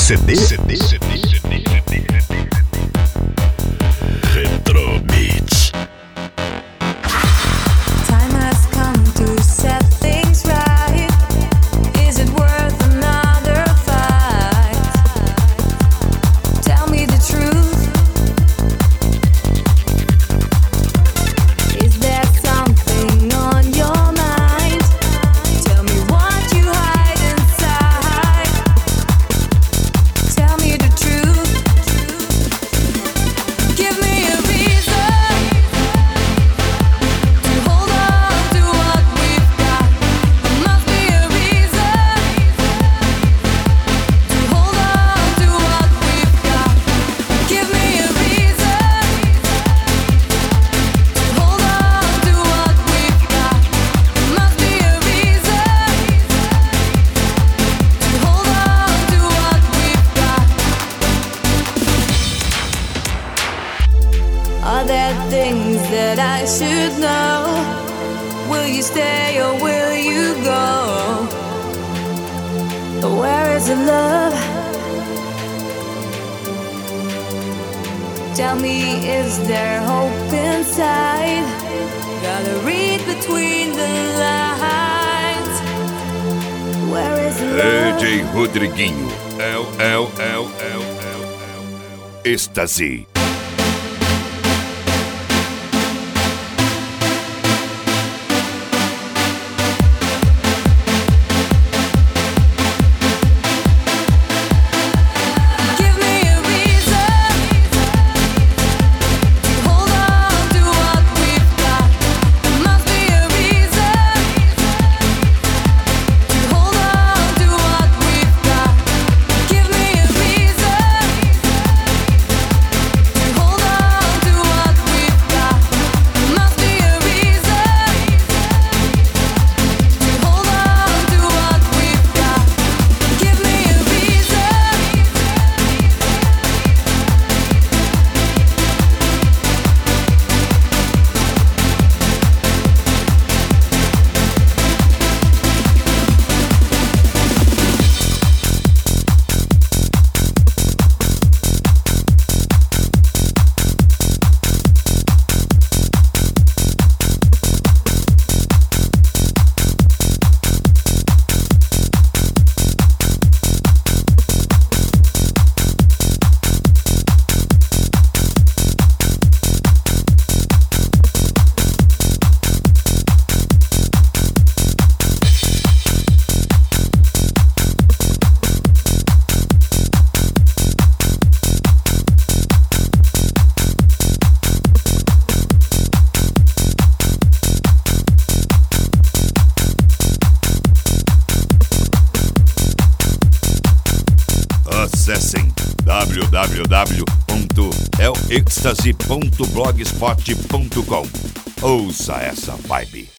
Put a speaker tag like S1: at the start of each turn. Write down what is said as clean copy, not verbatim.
S1: Retro Mix.
S2: Time has come to set things right. Is it worth another fight? Tell me the truth. Is there something on your mind? Tell me what you hide inside. Tell me the truth. Give me a reason to hold on to what we've got. There must be a reason to hold on to what we've got. Give me a reason to hold on to what we've got. There must be a reason to hold on to what we've got. Are there things that I should know? Will you stay or will you go? Where is the love? Tell me, is there hope inside? Gotta read between the lines. Where is the love?
S1: DJ Rodriguinho. Êxtase.
S2: Give me a reason to hold on to what we've got. There must be a reason to hold on to what we've got. Give me a reason to hold on to what we've got. There must be a reason to hold on to what we've got. Give me a reason.
S1: Acessem www.elextase.blogspot.com. Ouça essa vibe.